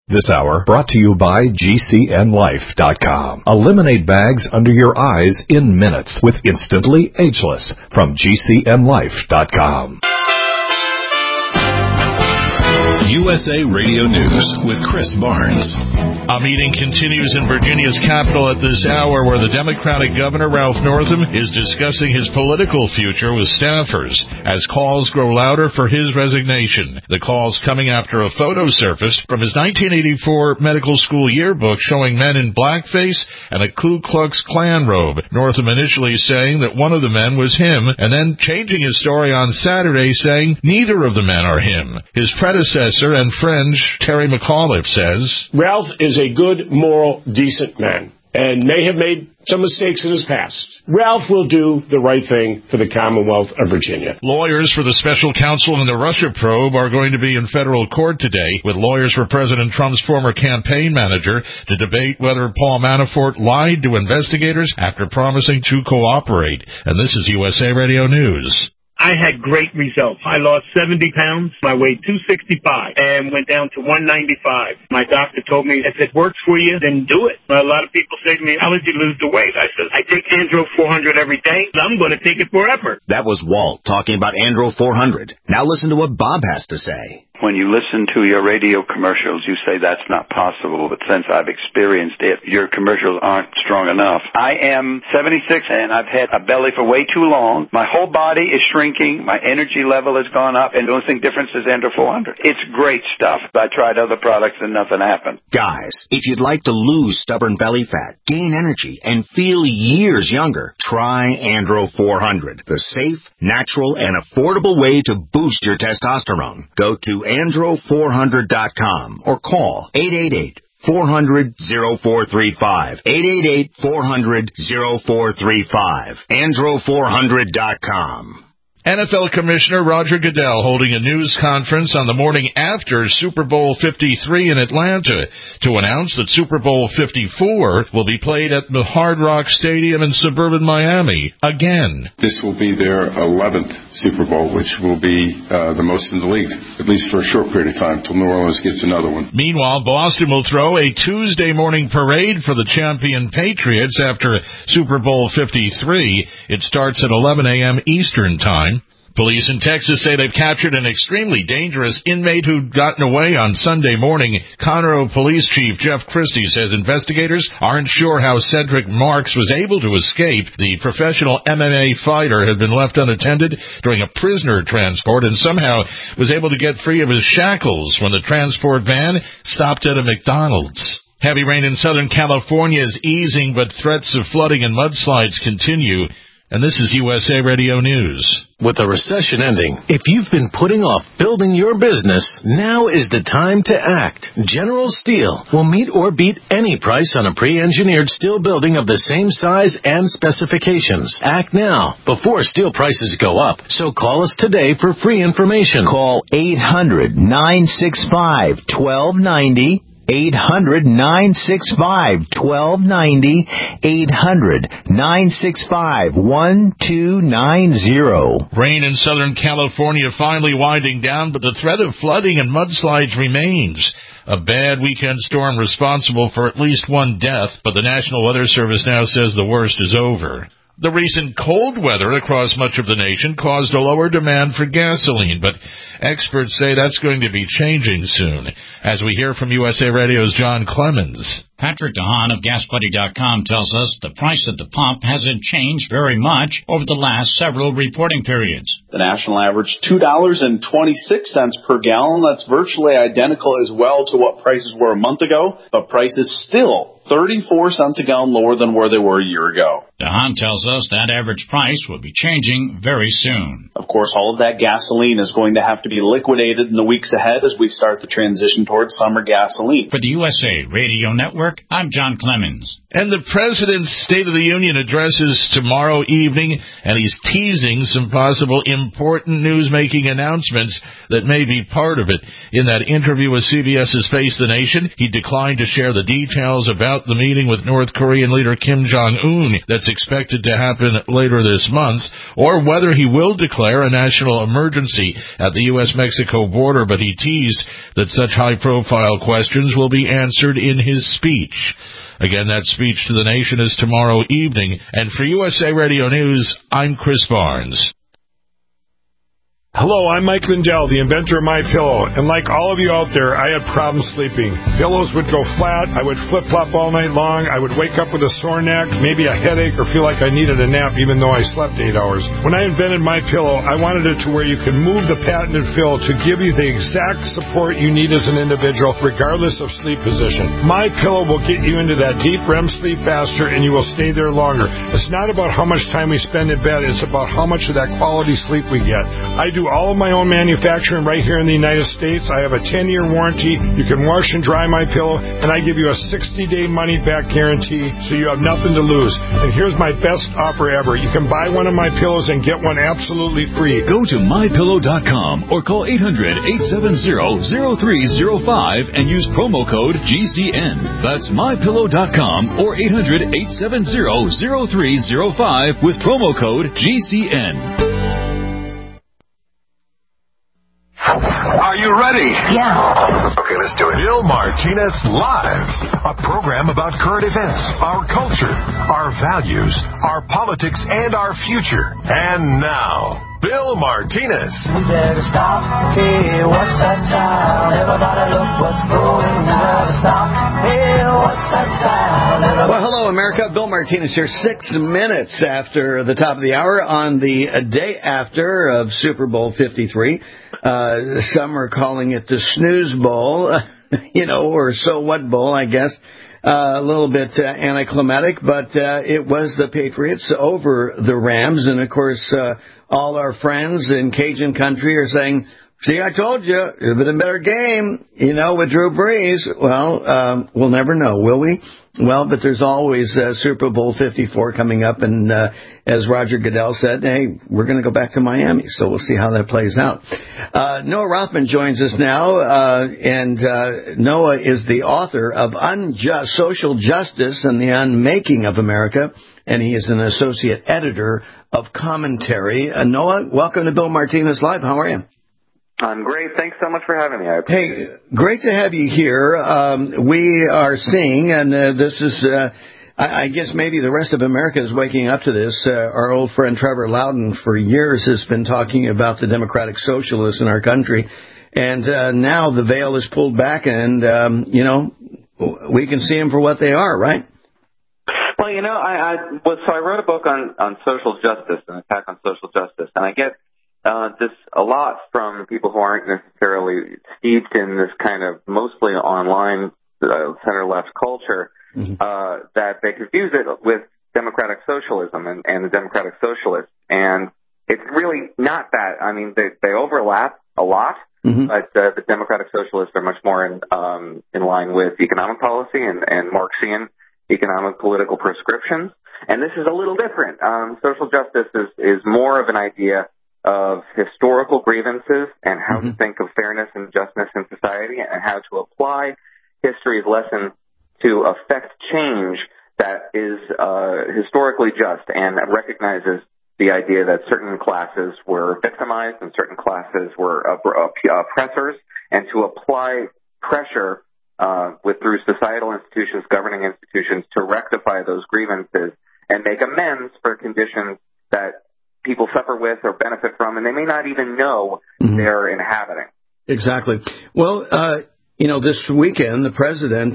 This hour brought to you by GCNLife.com. Eliminate bags under your eyes in minutes with Instantly Ageless from GCNLife.com. USA Radio News with Chris Barnes. A meeting continues in Virginia's capital at this hour where the Democratic Governor Ralph Northam is discussing his political future with staffers as calls grow louder for his resignation. The calls coming after a photo surfaced from his 1984 medical school yearbook showing men in blackface and a Ku Klux Klan robe. Northam initially saying that one of the men was him and then changing his story on Saturday saying neither of the men are him. His predecessor and friend Terry McAuliffe says, Ralph is a good, moral, decent man and may have made some mistakes in his past. Ralph will do the right thing for the Commonwealth of Virginia. Lawyers for the special counsel in the Russia probe are going to be in federal court today with lawyers for President Trump's former campaign manager to debate whether Paul Manafort lied to investigators after promising to cooperate. And this is USA Radio News. I had great results. I lost 70 pounds. I weighed 265 and went down to 195. My doctor told me, if it works for you, then do it. A lot of people say to me, how did you lose the weight? I said, I take Andro 400 every day. I'm going to take it forever. That was Walt talking about Andro 400. Now listen to what Bob has to say. When you listen to your radio commercials, you say that's not possible, but since I've experienced it, your commercials aren't strong enough. I am 76 and I've had a belly for way too long. My whole body is shrinking. My energy level has gone up, and the only thing difference is Andro 400. It's great stuff. I tried other products and nothing happened. Guys, if you'd like to lose stubborn belly fat, gain energy, and feel years younger, try Andro 400, the safe, natural, and affordable way to boost your testosterone. Go to Andro400.com or call 888-400-0435. 888-400-0435. Andro400.com. NFL Commissioner Roger Goodell holding a news conference on the morning after Super Bowl 53 in Atlanta to announce that Super Bowl 54 will be played at the Hard Rock Stadium in suburban Miami again. This will be their 11th Super Bowl, which will be the most in the league, at least for a short period of time, till New Orleans gets another one. Meanwhile, Boston will throw a Tuesday morning parade for the champion Patriots after Super Bowl 53. It starts at 11 a.m. Eastern Time. Police in Texas say they've captured an extremely dangerous inmate who'd gotten away on Sunday morning. Conroe Police Chief Jeff Christie says investigators aren't sure how Cedric Marks was able to escape. The professional MMA fighter had been left unattended during a prisoner transport and somehow was able to get free of his shackles when the transport van stopped at a McDonald's. Heavy rain in Southern California is easing, but threats of flooding and mudslides continue. And this is USA Radio News. With the recession ending, if you've been putting off building your business, now is the time to act. General Steel will meet or beat any price on a pre-engineered steel building of the same size and specifications. Act now before steel prices go up. So call us today for free information. Call 800-965-1290. 800-965-1290, 800-965-1290. Rain in Southern California finally winding down, but the threat of flooding and mudslides remains. A bad weekend storm responsible for at least one death, but the National Weather Service now says the worst is over. The recent cold weather across much of the nation caused a lower demand for gasoline, but experts say that's going to be changing soon. As we hear from USA Radio's John Clemens. Patrick DeHaan of GasBuddy.com tells us the price at the pump hasn't changed very much over the last several reporting periods. The national average, $2.26 per gallon. That's virtually identical as well to what prices were a month ago, but prices still 34 cents a gallon lower than where they were a year ago. DeHaan tells us that average price will be changing very soon. Of course, all of that gasoline is going to have to be liquidated in the weeks ahead as we start the transition towards summer gasoline. For the USA Radio Network, I'm John Clemens. And the President's State of the Union address is tomorrow evening, and he's teasing some possible important news-making announcements that may be part of it. In that interview with CBS's Face the Nation, he declined to share the details about about the meeting with North Korean leader Kim Jong-un that's expected to happen later this month, or whether he will declare a national emergency at the U.S.-Mexico border, but he teased that such high-profile questions will be answered in his speech. Again, that speech to the nation is tomorrow evening. And for USA Radio News, I'm Chris Barnes. Hello, I'm Mike Lindell, the inventor of MyPillow, and like all of you out there, I had problems sleeping. Pillows would go flat, I would flip-flop all night long, I would wake up with a sore neck, maybe a headache, or feel like I needed a nap even though I slept 8 hours. When I invented MyPillow, I wanted it to where you could move the patented fill to give you the exact support you need as an individual, regardless of sleep position. MyPillow will get you into that deep REM sleep faster, and you will stay there longer. It's not about how much time we spend in bed, it's about how much of that quality sleep we get. I do all of my own manufacturing right here in the United States. I have a 10-year warranty. You can wash and dry my pillow, and I give you a 60-day money-back guarantee, so you have nothing to lose. And here's my best offer ever. You can buy one of my pillows and get one absolutely free. Go to MyPillow.com or call 800-870-0305 and use promo code GCN. That's MyPillow.com or 800-870-0305 with promo code GCN. Are you ready? Yeah. Okay, let's do it. Bill Martinez Live, a program about current events, our culture, our values, our politics, and our future. And now, Bill Martinez. We better stop. Hey, what's that sound? Everybody look what's going. We better stop. Hey, what's that sound? Well, hello, America. Bill Martinez here, 6 minutes after the top of the hour on the day after of Super Bowl 53. Some are calling it the Snooze Bowl, or So What Bowl, I guess. A little bit anticlimactic, but it was the Patriots over the Rams. And, of course, all our friends in Cajun country are saying, see, I told you, it would have been a better game, with Drew Brees. Well, we'll never know, will we? Well, but there's always Super Bowl 54 coming up, and as Roger Goodell said, hey, we're going to go back to Miami, so we'll see how that plays out. Noah Rothman joins us now, and Noah is the author of Unjust Social Justice and the Unmaking of America, and he is an associate editor of Commentary. Noah, welcome to Bill Martinez Live. How are you? I'm great. Thanks so much for having me. I appreciate it. Great to have you here. We are seeing, and this is, I guess maybe the rest of America is waking up to this. Our old friend Trevor Loudon for years has been talking about the democratic socialists in our country. And now the veil is pulled back and, we can see them for what they are, right? Well, I wrote a book on social justice, an attack on social justice, and I get this a lot from people who aren't necessarily steeped in this kind of mostly online center-left culture, that they confuse it with democratic socialism and the democratic socialists. And it's really not that. I mean, they overlap a lot, but the democratic socialists are much more in line with economic policy and Marxian economic political prescriptions. And this is a little different. Social justice is more of an idea of historical grievances and how to think of fairness and justness in society and how to apply history's lesson to affect change that is historically just and recognizes the idea that certain classes were victimized and certain classes were oppressors, and to apply pressure through societal institutions, governing institutions, to rectify those grievances and make amends for conditions that people suffer with or benefit from, and they may not even know they're inhabiting. Exactly. Well, this weekend the president,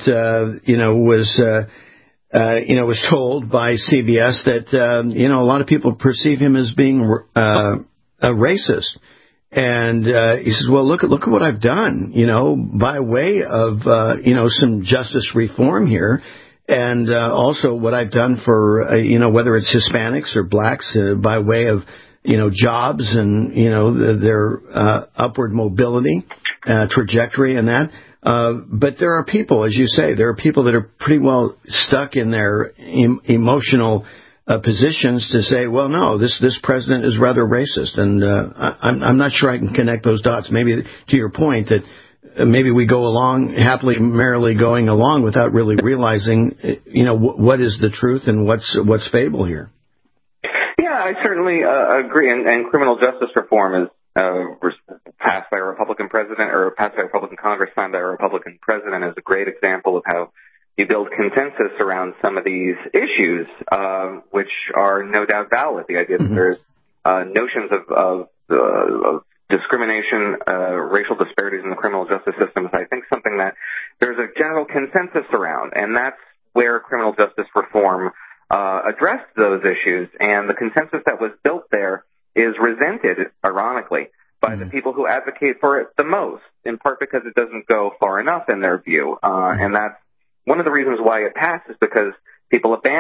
was told by CBS that a lot of people perceive him as being a racist, and he says, "Well, look at what I've done, by way of some justice reform here." And also what I've done for, whether it's Hispanics or blacks, by way of, jobs and, their upward mobility, trajectory and that. But there are people, as you say, there are people that are pretty well stuck in their emotional positions to say, well, no, this president is rather racist. And I'm not sure I can connect those dots. Maybe to your point that maybe we go along happily, merrily going along without really realizing, what is the truth and what's fable here. Yeah, I certainly agree. And criminal justice reform is passed by a Republican president or passed by a Republican Congress, signed by a Republican president, is a great example of how you build consensus around some of these issues, which are no doubt valid. The idea that there's notions of discrimination, racial disparities in the criminal justice system is, I think, something that there's a general consensus around, and that's where criminal justice reform addressed those issues. And the consensus that was built there is resented, ironically, by the people who advocate for it the most, in part because it doesn't go far enough in their view. And that's one of the reasons why it passed, is because the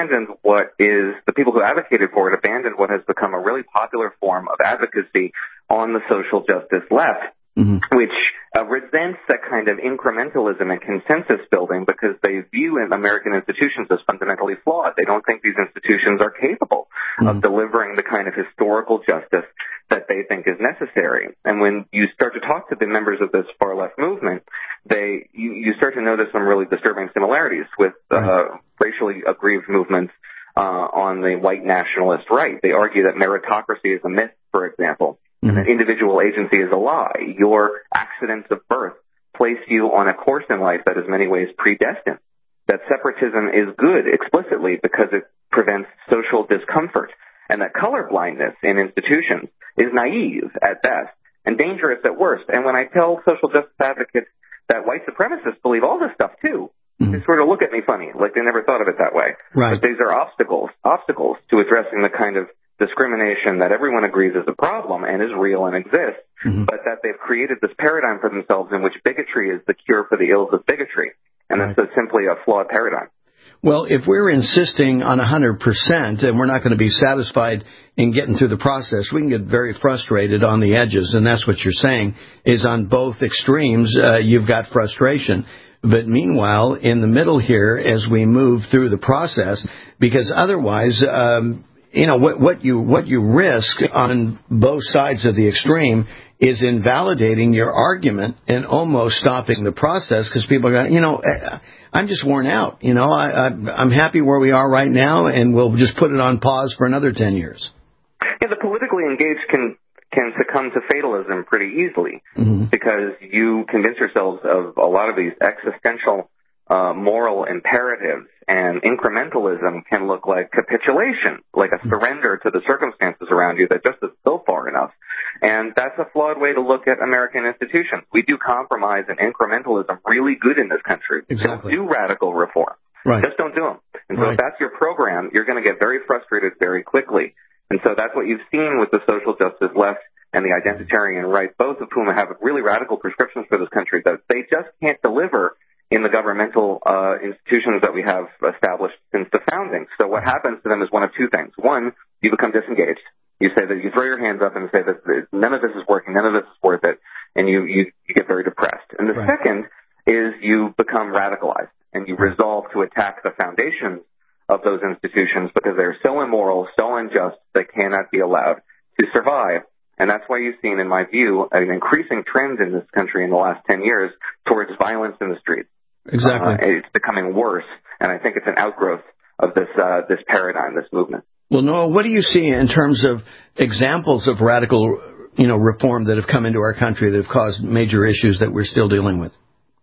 people who advocated for it abandoned what has become a really popular form of advocacy on the social justice left, which resents that kind of incrementalism and consensus building, because they view American institutions as fundamentally flawed. They don't think these institutions are capable of delivering the kind of historical justice that they think is necessary. And when you start to talk to the members of this far left movement, you start to notice some really disturbing similarities with racially aggrieved movements on the white nationalist right. They argue that meritocracy is a myth, for example, and that individual agency is a lie. Your accidents of birth place you on a course in life that is in many ways predestined. That separatism is good explicitly because it prevents social discomfort, and that colorblindness in institutions is naive at best and dangerous at worst. And when I tell social justice advocates that white supremacists believe all this stuff too, they sort of look at me funny, like they never thought of it that way. Right. But these are obstacles to addressing the kind of discrimination that everyone agrees is a problem and is real and exists, but that they've created this paradigm for themselves in which bigotry is the cure for the ills of bigotry. And that's simply a flawed paradigm. Well, if we're insisting on 100% and we're not going to be satisfied in getting through the process, we can get very frustrated on the edges. And that's what you're saying, is on both extremes, you've got frustration. But meanwhile, in the middle here, as we move through the process, because otherwise, what you risk on both sides of the extreme is invalidating your argument and almost stopping the process, because people go, I'm just worn out. I'm happy where we are right now, and we'll just put it on pause for another 10 years. Yeah, the politically engaged can succumb to fatalism pretty easily, because you convince yourselves of a lot of these existential moral imperatives, and incrementalism can look like capitulation, like a surrender to the circumstances around you that just doesn't go far enough. And that's a flawed way to look at American institutions. We do compromise and incrementalism really good in this country. Exactly. Don't do radical reform. Right. Just don't do them. And so if that's your program, you're going to get very frustrated very quickly. And so that's what you've seen with the social justice left and the identitarian right, both of whom have really radical prescriptions for this country that they just can't deliver in the governmental institutions that we have established since the founding. So what happens to them is one of two things. One, you become disengaged. You say that you throw your hands up and say that none of this is working, none of this is worth it, and you get very depressed. And the second is you become radicalized, and you resolve to attack the foundations of those institutions because they're so immoral, so unjust, they cannot be allowed to survive. And that's why you've seen, in my view, an increasing trend in this country in the last 10 years towards violence in the streets. Exactly. It's becoming worse, and I think it's an outgrowth of this paradigm, this movement. Well, Noah, what do you see in terms of examples of radical, reform that have come into our country that have caused major issues that we're still dealing with?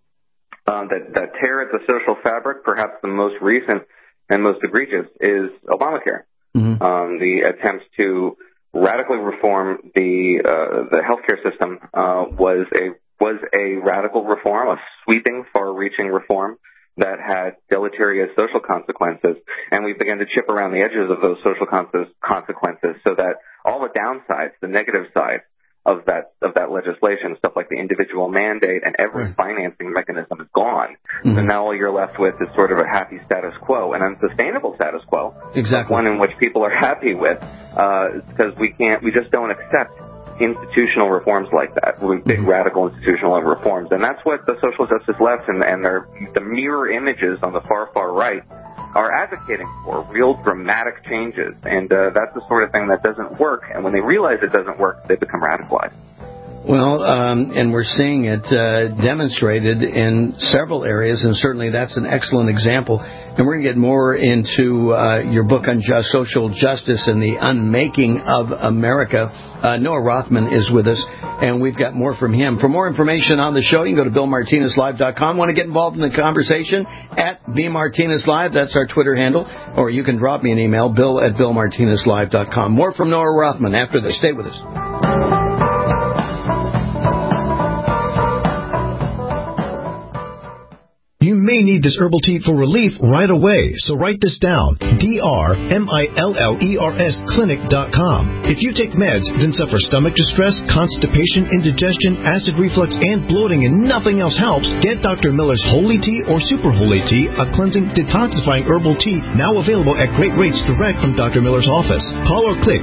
That tear at the social fabric, perhaps the most recent and most egregious, is Obamacare. The attempt to radically reform the healthcare system was a radical reform, a sweeping, far-reaching reform that had deleterious social consequences, and we began to chip around the edges of those social consequences so that all the downsides, the negative side of that legislation, stuff like the individual mandate and every financing mechanism, is gone. So now all you're left with is sort of a happy status quo, an unsustainable status quo. Exactly. One in which people are happy with, because we just don't accept institutional reforms like that, big radical institutional reforms. And that's what the social justice left and the mirror images on the far right are advocating for, real dramatic changes. And that's the sort of thing that doesn't work. And when they realize it doesn't work, they become radicalized. Well, and we're seeing it demonstrated in several areas, and certainly that's an excellent example. And we're going to get more into your book on social justice and the unmaking of America. Noah Rothman is with us, and we've got more from him. For more information on the show, you can go to BillMartinezLive.com. Want to get involved in the conversation? At BMartinezLive, that's our Twitter handle. Or you can drop me an email, bill@BillMartinezLive.com. More from Noah Rothman after this. Stay with us. You may need this herbal tea for relief right away, so write this down. DRMILLERS clinic.com. If you take meds, then suffer stomach distress, constipation, indigestion, acid reflux, and bloating, and nothing else helps, get Dr. Miller's Holy Tea or Super Holy Tea, a cleansing, detoxifying herbal tea, now available at great rates direct from Dr. Miller's office. Call or click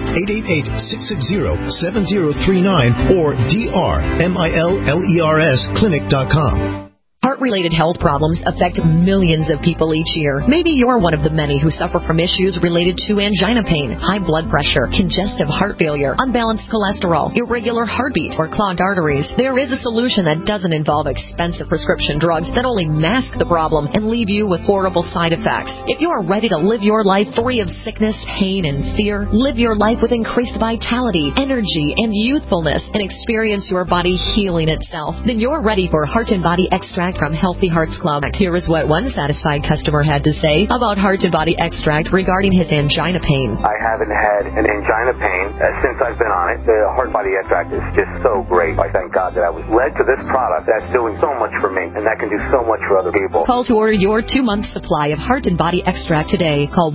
888-660-7039 or DRMILLERS clinic.com. Heart-related health problems affect millions of people each year. Maybe you're one of the many who suffer from issues related to angina pain, high blood pressure, congestive heart failure, unbalanced cholesterol, irregular heartbeat, or clogged arteries. There is a solution that doesn't involve expensive prescription drugs that only mask the problem and leave you with horrible side effects. If you are ready to live your life free of sickness, pain, and fear, live your life with increased vitality, energy, and youthfulness, and experience your body healing itself, then you're ready for Heart and Body Extract from Healthy Hearts Club. Here is what one satisfied customer had to say about Heart and Body Extract regarding his angina pain. I haven't had an angina pain since I've been on it. The Heart and Body Extract is just so great. I thank God that I was led to this product that's doing so much for me, and that can do so much for other people. Call to order your 2-month supply of Heart and Body Extract today. Call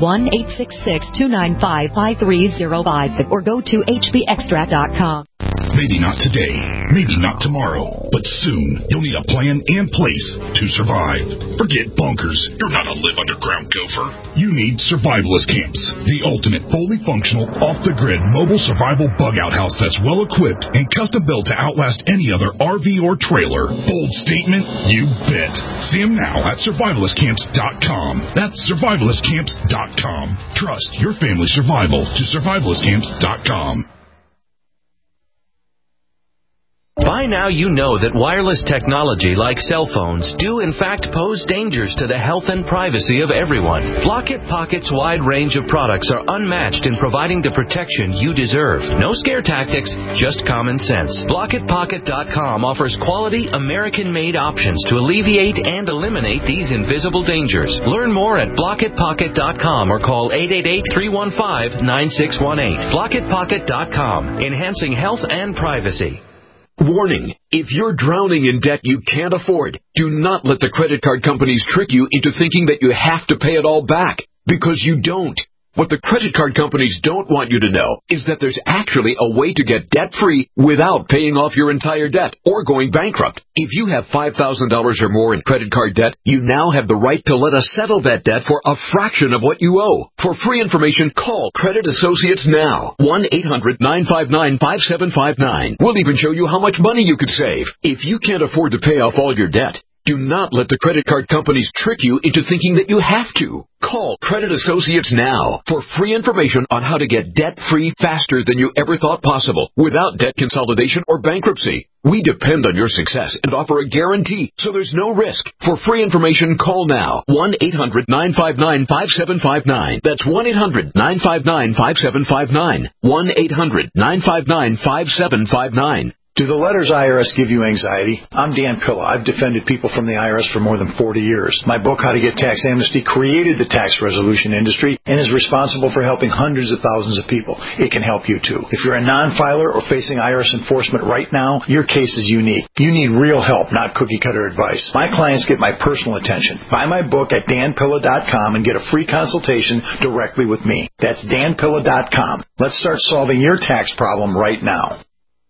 1-866-295-5305 or go to hbextract.com. Maybe not today, maybe not tomorrow, but soon you'll need a plan and place to survive. Forget bunkers. You're not a live underground gopher. You need survivalist camps, the ultimate fully functional, off-the-grid mobile survival bug-out house that's well-equipped and custom-built to outlast any other RV or trailer. Bold statement? You bet. See them now at survivalistcamps.com. That's survivalistcamps.com. Trust your family's survival to survivalistcamps.com. By now you know that wireless technology like cell phones do in fact pose dangers to the health and privacy of everyone. Blockit Pocket's wide range of products are unmatched in providing the protection you deserve. No scare tactics, just common sense. BlockitPocket.com offers quality American-made options to alleviate and eliminate these invisible dangers. Learn more at BlockitPocket.com or call 888-315-9618. BlockitPocket.com, enhancing health and privacy. Warning, if you're drowning in debt you can't afford, do not let the credit card companies trick you into thinking that you have to pay it all back, because you don't. What the credit card companies don't want you to know is that there's actually a way to get debt-free without paying off your entire debt or going bankrupt. If you have $5,000 or more in credit card debt, you now have the right to let us settle that debt for a fraction of what you owe. For free information, call Credit Associates now. 1-800-959-5759. We'll even show you how much money you could save. If you can't afford to pay off all your debt, do not let the credit card companies trick you into thinking that you have to. Call Credit Associates now for free information on how to get debt-free faster than you ever thought possible without debt consolidation or bankruptcy. We depend on your success and offer a guarantee, so there's no risk. For free information, call now. 1-800-959-5759. That's 1-800-959-5759. 1-800-959-5759. Do the letters IRS give you anxiety? I'm Dan Pilla. I've defended people from the IRS for more than 40 years. My book, How to Get Tax Amnesty, created the tax resolution industry and is responsible for helping hundreds of thousands of people. It can help you too. If you're a non-filer or facing IRS enforcement right now, your case is unique. You need real help, not cookie-cutter advice. My clients get my personal attention. Buy my book at danpilla.com and get a free consultation directly with me. That's danpilla.com. Let's start solving your tax problem right now.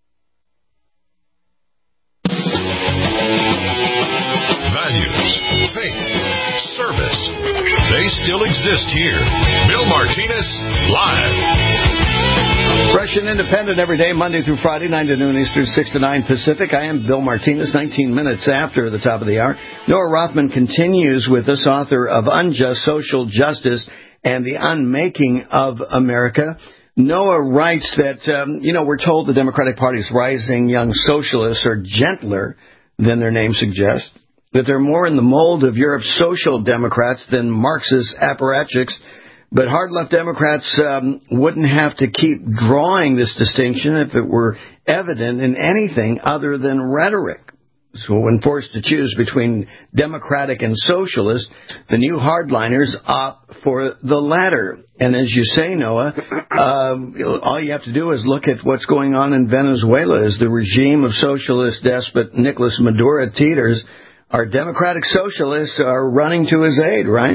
Values, faith, service. They still exist here. Bill Martinez, Live. Fresh and independent every day, Monday through Friday, 9 to noon Eastern, 6 to 9 Pacific. I am Bill Martinez, 19 minutes after the top of the hour. Noah Rothman continues with us, author of Unjust Social Justice and the Unmaking of America. Noah writes that, we're told the Democratic Party's rising young socialists are gentler than their name suggests, that they're more in the mold of Europe's social democrats than Marxist apparatchiks. But hard-left Democrats wouldn't have to keep drawing this distinction if it were evident in anything other than rhetoric. So when forced to choose between Democratic and Socialist, the new hardliners opt for the latter. And as you say, Noah, all you have to do is look at what's going on in Venezuela as the regime of socialist despot Nicolas Maduro teeters. Our Democratic Socialists are running to his aid, right?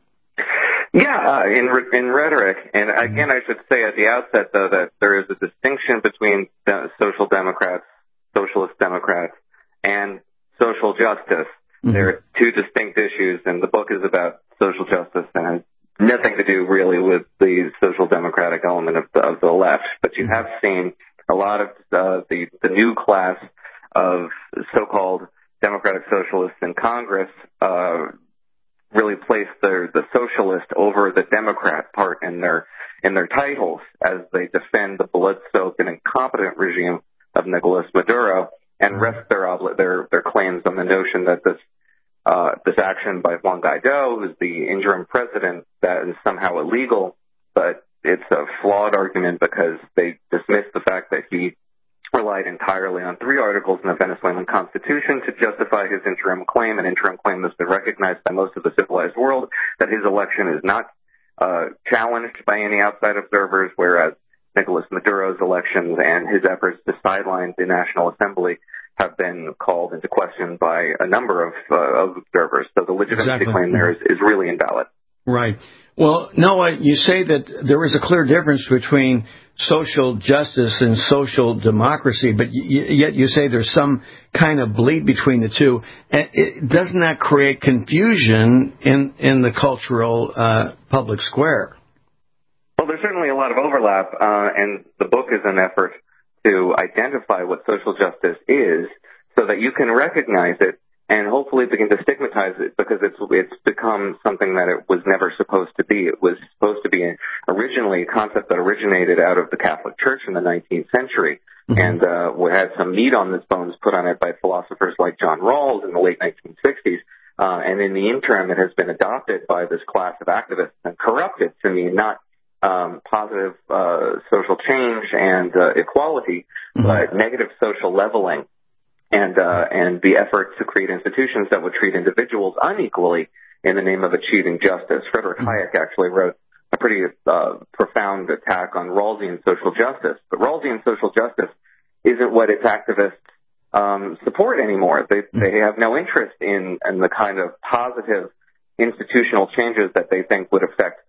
Yeah, in rhetoric. And again, I should say at the outset, though, that there is a distinction between socialist Democrats, and social justice. Mm-hmm. There are two distinct issues, and the book is about social justice and has nothing to do really with the social democratic element of the left. But you have seen a lot of the new class of so-called democratic socialists in Congress really place the socialist over the Democrat part in their titles as they defend the blood-soaked and incompetent regime of Nicolas Maduro and rest their claims on the notion that this action by Juan Guaido, who's the interim president, that is somehow illegal. But it's a flawed argument because they dismiss the fact that he relied entirely on 3 articles in the Venezuelan Constitution to justify his interim claim, an interim claim that's been recognized by most of the civilized world, that his election is not challenged by any outside observers, whereas Nicolas Maduro's elections and his efforts to sideline the National Assembly have been called into question by a number of observers. So the legitimacy claim there is really invalid. Right. Well, Noah, you say that there is a clear difference between social justice and social democracy, but yet you say there's some kind of bleed between the two. Doesn't that create confusion in the cultural public square? Well, there's certainly a lot of overlap, and the book is an effort to identify what social justice is so that you can recognize it and hopefully begin to stigmatize it, because it's become something that it was never supposed to be. It was supposed to be originally a concept that originated out of the Catholic Church in the 19th century, and we had some meat on this bones put on it by philosophers like John Rawls in the late 1960s. And in the interim, it has been adopted by this class of activists and corrupted to mean not positive social change and equality, but negative social leveling and the effort to create institutions that would treat individuals unequally in the name of achieving justice. Friedrich Hayek actually wrote a pretty profound attack on Rawlsian social justice. But Rawlsian social justice isn't what its activists support anymore. They have no interest in the kind of positive institutional changes that they think would affect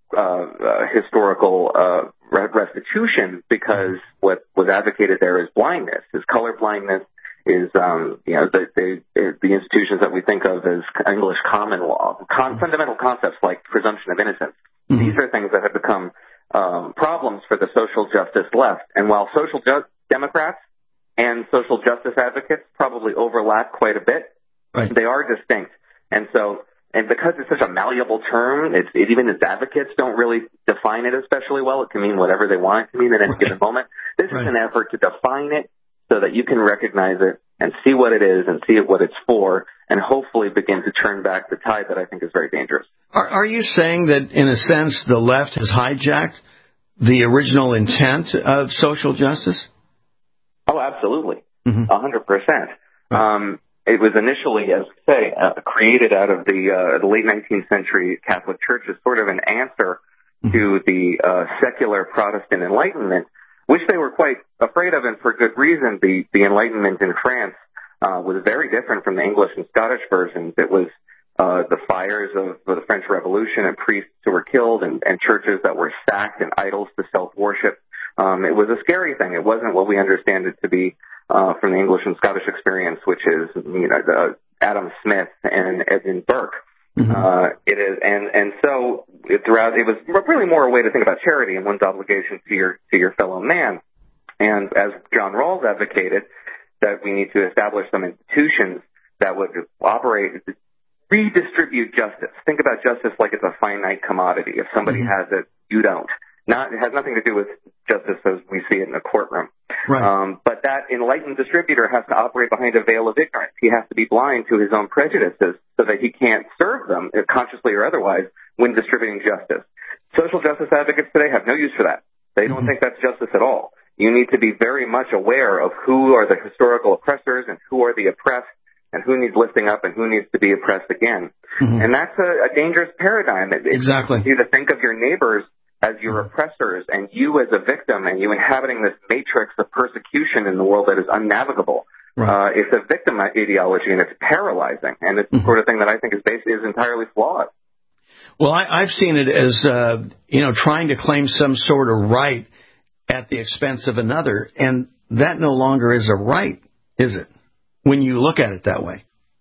historical restitution, because what was advocated there is blindness, is color blindness, is the institutions that we think of as English common law, fundamental concepts like presumption of innocence. These are things that have become problems for the social justice left. And while social democrats and social justice advocates probably overlap quite a bit, they are distinct. And because it's such a malleable term, even its advocates don't really define it especially well. It can mean whatever they want it to mean at any given moment. This is an effort to define it so that you can recognize it and see what it is and see what it's for, and hopefully begin to turn back the tide that I think is very dangerous. Are you saying that, in a sense, the left has hijacked the original intent of social justice? Oh, absolutely. 100%. It was initially, as I say, created out of the late 19th century Catholic Church as sort of an answer to the secular Protestant Enlightenment, which they were quite afraid of, and for good reason. The Enlightenment in France was very different from the English and Scottish versions. It was the fires of the French Revolution and priests who were killed and churches that were sacked and idols to self-worship. It was a scary thing. It wasn't what we understand it to be from the English and Scottish experience, which is, Adam Smith and Edmund Burke. It is, and so throughout, it was really more a way to think about charity and one's obligation to your fellow man. And as John Rawls advocated, that we need to establish some institutions that would operate, redistribute justice. Think about justice like it's a finite commodity. If somebody has it, you don't. It has nothing to do with justice as we see it in a courtroom. Right. But that enlightened distributor has to operate behind a veil of ignorance. He has to be blind to his own prejudices so that he can't serve them, consciously or otherwise, when distributing justice. Social justice advocates today have no use for that. They don't think that's justice at all. You need to be very much aware of who are the historical oppressors and who are the oppressed and who needs lifting up and who needs to be oppressed again. And that's a dangerous paradigm. Exactly. You to think of your neighbors as your oppressors and you as a victim and you inhabiting this matrix of persecution in the world that is unnavigable. Right. It's a victim ideology and it's paralyzing, and it's the sort of thing that I think is entirely flawed. Well, I've seen it as, trying to claim some sort of right at the expense of another, and that no longer is a right, is it, when you look at it that way?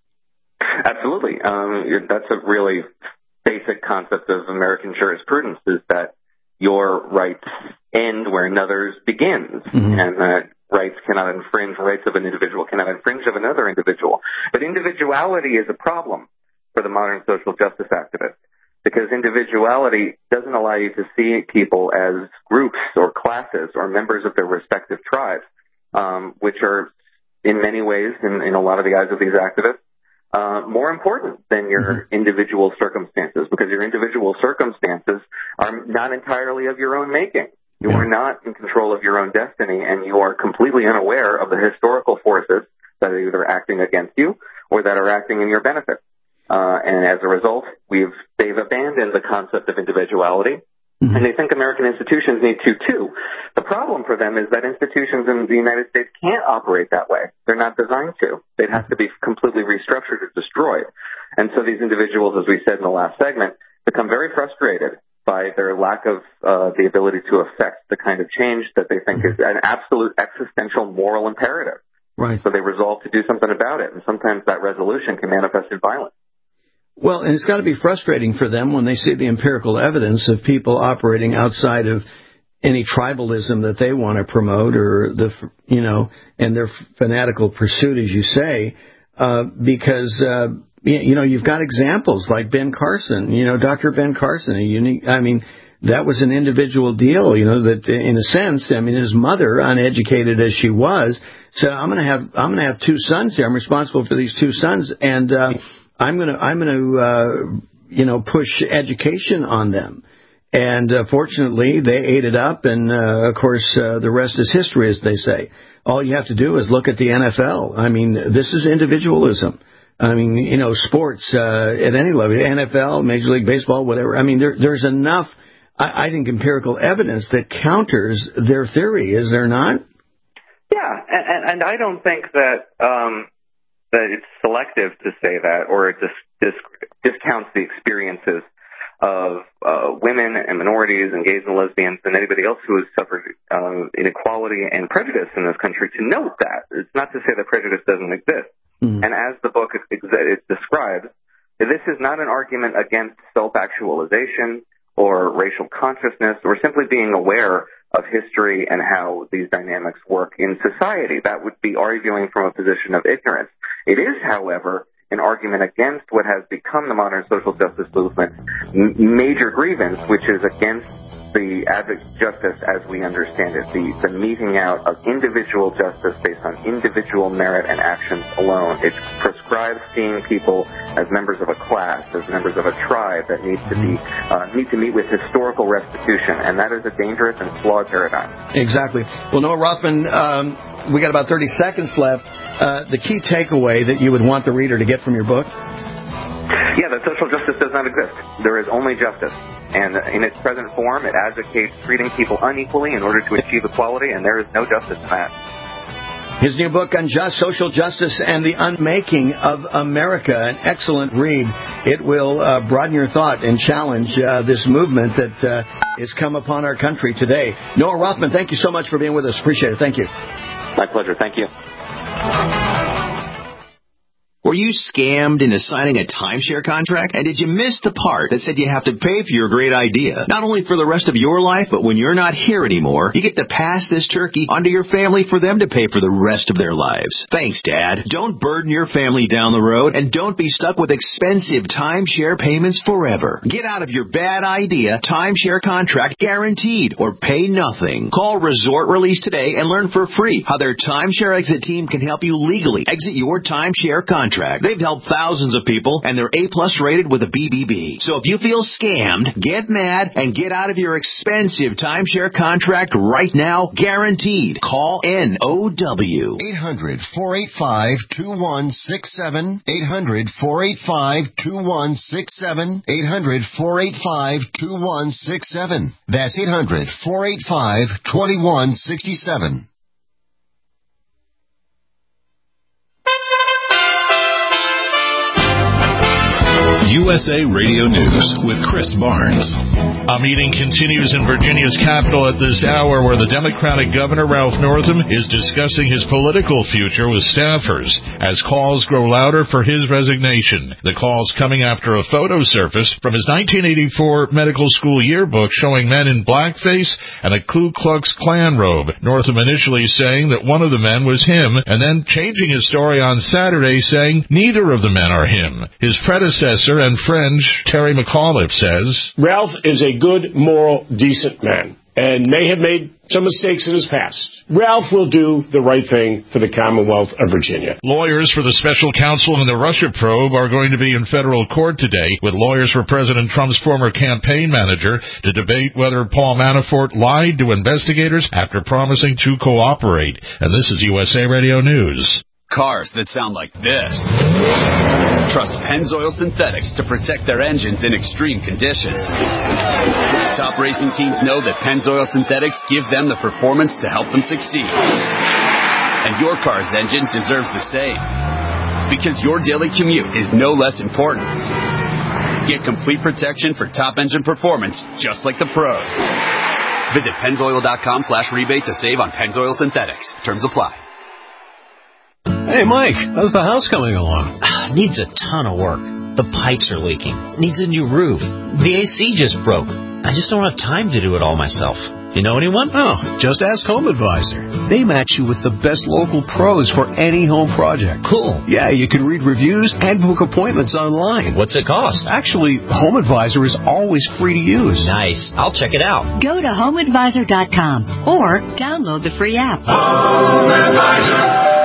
Absolutely. That's a really basic concept of American jurisprudence, is that your rights end where another's begins, and that rights cannot infringe, rights of an individual cannot infringe of another individual. But individuality is a problem for the modern social justice activist, because individuality doesn't allow you to see people as groups or classes or members of their respective tribes, which are in many ways, in a lot of the eyes of these activists, more important than your individual circumstances, because your individual circumstances are not entirely of your own making. You are not in control of your own destiny, and you are completely unaware of the historical forces that are either acting against you or that are acting in your benefit. And as a result, they've abandoned the concept of individuality, and they think American institutions need to, too. The problem for them is that institutions in the United States can't operate that way. They're not designed to. They'd have to be completely restructured or destroyed. And so these individuals, as we said in the last segment, become very frustrated by their lack of the ability to affect the kind of change that they think is an absolute existential moral imperative. Right. So they resolve to do something about it, and sometimes that resolution can manifest in violence. Well, and it's got to be frustrating for them when they see the empirical evidence of people operating outside of any tribalism that they want to promote, or and their fanatical pursuit, as you say, because you've got examples like Ben Carson, Dr. Ben Carson, that was an individual deal, that in a sense, his mother, uneducated as she was, said, I'm going to have two sons here. I'm responsible for these two sons, and I'm going to push education on them. And fortunately, they ate it up, and of course, the rest is history, as they say. All you have to do is look at the NFL. This is individualism. Sports at any level, NFL, Major League Baseball, whatever. There's enough, I think, empirical evidence that counters their theory, is there not? Yeah, and I don't think that it's selective to say that, or it discounts the experiences of women and minorities and gays and lesbians and anybody else who has suffered inequality and prejudice in this country to note that. It's not to say that prejudice doesn't exist. And as the book describes, this is not an argument against self-actualization or racial consciousness or simply being aware of history and how these dynamics work in society. That would be arguing from a position of ignorance. It is, however, an argument against what has become the modern social justice movement's major grievance, which is against the justice as we understand it, the meting out of individual justice based on individual merit and actions alone. It prescribes seeing people as members of a class, as members of a tribe that need to meet with historical restitution, and that is a dangerous and flawed paradigm. Exactly. Well, Noah Rothman, we got about 30 seconds left. The key takeaway that you would want the reader to get from your book? Yeah, that social justice does not exist. There is only justice. And in its present form, it advocates treating people unequally in order to achieve equality, and there is no justice in that. His new book on social justice and the unmaking of America, an excellent read. It will broaden your thought and challenge this movement that has come upon our country today. Noah Rothman, thank you so much for being with us. Appreciate it. Thank you. My pleasure. Thank you. Were you scammed into signing a timeshare contract? And did you miss the part that said you have to pay for your great idea? Not only for the rest of your life, but when you're not here anymore, you get to pass this turkey onto your family for them to pay for the rest of their lives. Thanks, Dad. Don't burden your family down the road, and don't be stuck with expensive timeshare payments forever. Get out of your bad idea timeshare contract guaranteed, or pay nothing. Call Resort Release today and learn for free how their timeshare exit team can help you legally exit your timeshare contract. They've helped thousands of people, and they're A+ rated with a BBB. So if you feel scammed, get mad and get out of your expensive timeshare contract right now, guaranteed. Call NOW. 800-485-2167. 800-485-2167. 800-485-2167. That's 800-485-2167. USA Radio News with Chris Barnes. A meeting continues in Virginia's capital at this hour where the Democratic Governor Ralph Northam is discussing his political future with staffers as calls grow louder for his resignation. The calls coming after a photo surfaced from his 1984 medical school yearbook showing men in blackface and a Ku Klux Klan robe. Northam initially saying that one of the men was him, and then changing his story on Saturday saying neither of the men are him. His predecessor and friend Terry McAuliffe says, Ralph is a good, moral, decent man and may have made some mistakes in his past. Ralph will do the right thing for the Commonwealth of Virginia. Lawyers for the special counsel in the Russia probe are going to be in federal court today with lawyers for President Trump's former campaign manager to debate whether Paul Manafort lied to investigators after promising to cooperate. And this is USA Radio News. Cars that sound like this. Trust Pennzoil Synthetics to protect their engines in extreme conditions. Top racing teams know that Pennzoil Synthetics give them the performance to help them succeed. And your car's engine deserves the same. Because your daily commute is no less important. Get complete protection for top engine performance, just like the pros. Visit Pennzoil.com/rebate to save on Pennzoil Synthetics. Terms apply. Hey, Mike, how's the house coming along? Needs a ton of work. The pipes are leaking. Needs a new roof. The AC just broke. I just don't have time to do it all myself. You know anyone? Oh, just ask Home Advisor. They match you with the best local pros for any home project. Cool. Yeah, you can read reviews and book appointments online. What's it cost? Actually, Home Advisor is always free to use. Nice. I'll check it out. Go to HomeAdvisor.com or download the free app. Home Advisor.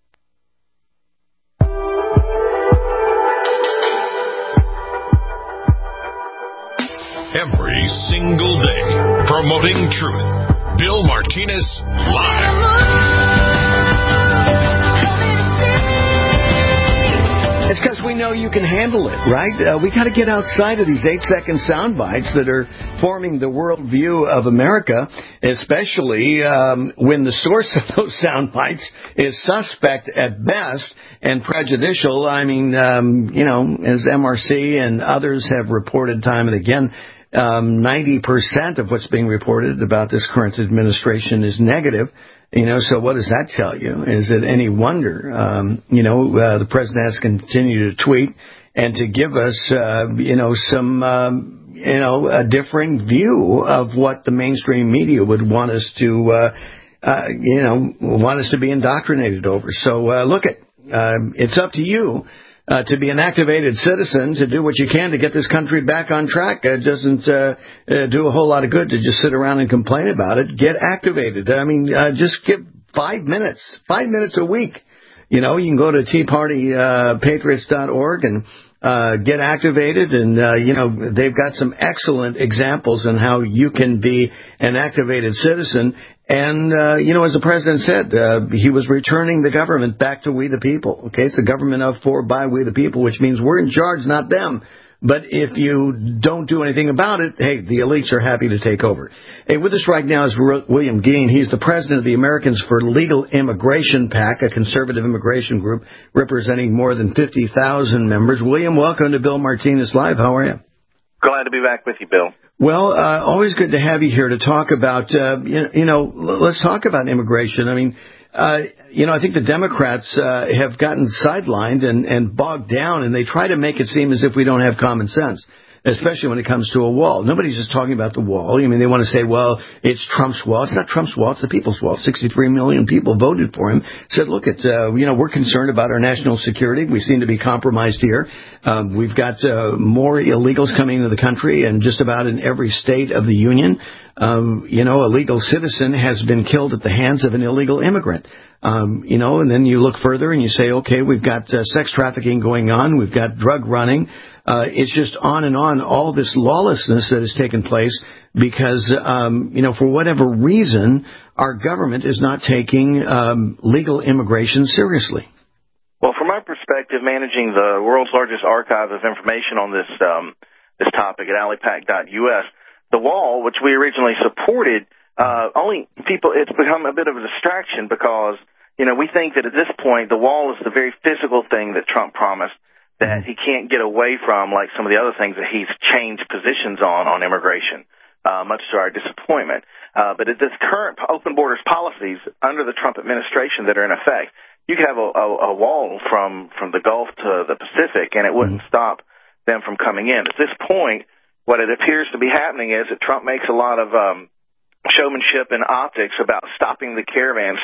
Every single day, promoting truth. Bill Martinez Live. It's because we know you can handle it, right? We got to get outside of these 8-second sound bites that are forming the worldview of America, especially when the source of those sound bites is suspect at best and prejudicial. I mean, as MRC and others have reported time and again, 90% of what's being reported about this current administration is negative. So what does that tell you? Is it any wonder? The president has continued to tweet and to give us, a differing view of what the mainstream media would want us to, be indoctrinated over. So, it's up to you. To be an activated citizen, to do what you can to get this country back on track. It doesn't do a whole lot of good to just sit around and complain about it. Get activated. I mean, just give 5 minutes a week. You can go to teapartypatriots.org and get activated. And, they've got some excellent examples on how you can be an activated citizen. And, as the president said, he was returning the government back to we the people. Okay, it's a government of, for, by we the people, which means we're in charge, not them. But if you don't do anything about it, hey, the elites are happy to take over. Hey, with us right now is William Geen. He's the president of the Americans for Legal Immigration PAC, a conservative immigration group representing more than 50,000 members. William, welcome to Bill Martinez Live. How are you? Glad to be back with you, Bill. Well, always good to have you here to talk about, let's talk about immigration. I mean, I think the Democrats have gotten sidelined and bogged down, and they try to make it seem as if we don't have common sense, especially when it comes to a wall. Nobody's just talking about the wall. I mean, they want to say, well, it's Trump's wall. It's not Trump's wall. It's the people's wall. 63 million people voted for him, said, look, we're concerned about our national security. We seem to be compromised here. We've got more illegals coming into the country, and just about in every state of the union, a legal citizen has been killed at the hands of an illegal immigrant. And then you look further and you say, okay, we've got sex trafficking going on. We've got drug running. It's just on and on, all this lawlessness that has taken place because, for whatever reason, our government is not taking legal immigration seriously. Well, from my perspective, managing the world's largest archive of information on this topic at alipac.us, the wall, which we originally supported, it's become a bit of a distraction because, we think that at this point the wall is the very physical thing that Trump promised that he can't get away from, like some of the other things that he's changed positions on immigration, much to our disappointment. But at this current open borders policies under the Trump administration that are in effect, you could have a wall from the Gulf to the Pacific, and it wouldn't stop them from coming in. At this point, what it appears to be happening is that Trump makes a lot of showmanship and optics about stopping the caravans,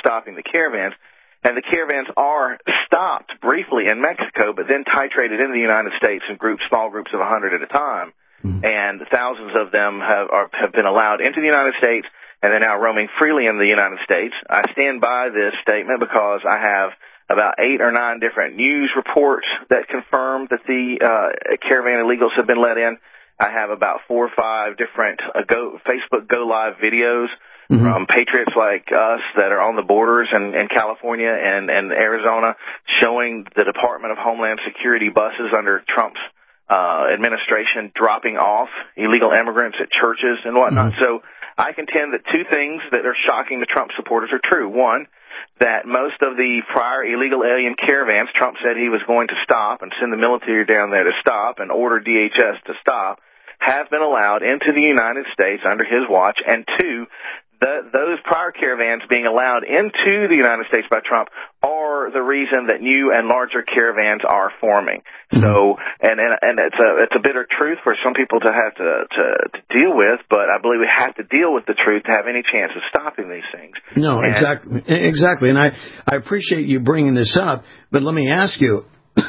and the caravans are stopped briefly in Mexico, but then titrated in the United States in small groups of 100 at a time. And thousands of them have been allowed into the United States, and they're now roaming freely in the United States. I stand by this statement because I have about 8 or 9 different news reports that confirm that the caravan illegals have been let in. I have about 4 or 5 different Facebook Go Live videos from patriots like us that are on the borders in California and Arizona showing the Department of Homeland Security buses under Trump's administration dropping off illegal immigrants at churches and whatnot. So I contend that 2 things that are shocking to Trump supporters are true. One, that most of the prior illegal alien caravans Trump said he was going to stop and send the military down there to stop and order DHS to stop have been allowed into the United States under his watch. And 2, those prior caravans being allowed into the United States by Trump are the reason that new and larger caravans are forming. So, and it's a bitter truth for some people to have to deal with, but I believe we have to deal with the truth to have any chance of stopping these things. No, exactly. And I appreciate you bringing this up, but let me ask you,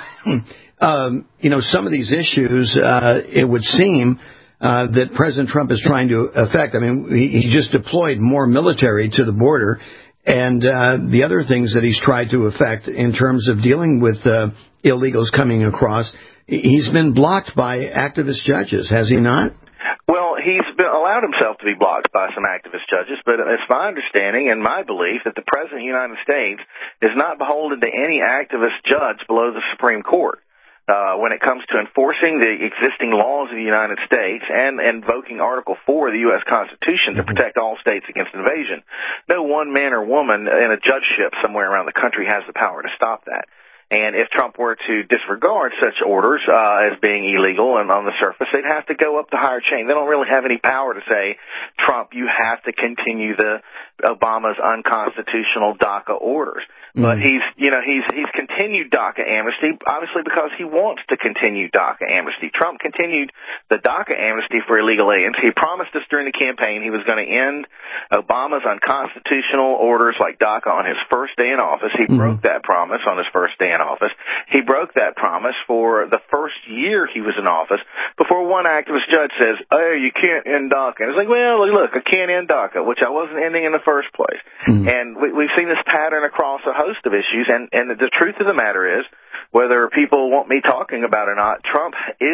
some of these issues, it would seem that President Trump is trying to affect. I mean, he just deployed more military to the border, and the other things that he's tried to affect in terms of dealing with illegals coming across, he's been blocked by activist judges, has he not? Well, he's allowed himself to be blocked by some activist judges, but it's my understanding and my belief that the President of the United States is not beholden to any activist judge below the Supreme Court. When it comes to enforcing the existing laws of the United States and invoking Article 4 of the U.S. Constitution to protect all states against invasion, no one man or woman in a judgeship somewhere around the country has the power to stop that. And if Trump were to disregard such orders as being illegal and on the surface, they'd have to go up the higher chain. They don't really have any power to say, Trump, you have to continue Obama's unconstitutional DACA orders. But he's continued DACA amnesty, obviously because he wants to continue DACA amnesty. Trump continued the DACA amnesty for illegal aliens. He promised us during the campaign he was going to end Obama's unconstitutional orders like DACA on his first day in office. He broke that promise on his first day in office. He broke that promise for the first year he was in office before one activist judge says, oh, you can't end DACA. And it's like, well, look, I can't end DACA, which I wasn't ending in the first place. And we've seen this pattern across a host of issues, and the truth of the matter is, whether people want me talking about it or not, Trump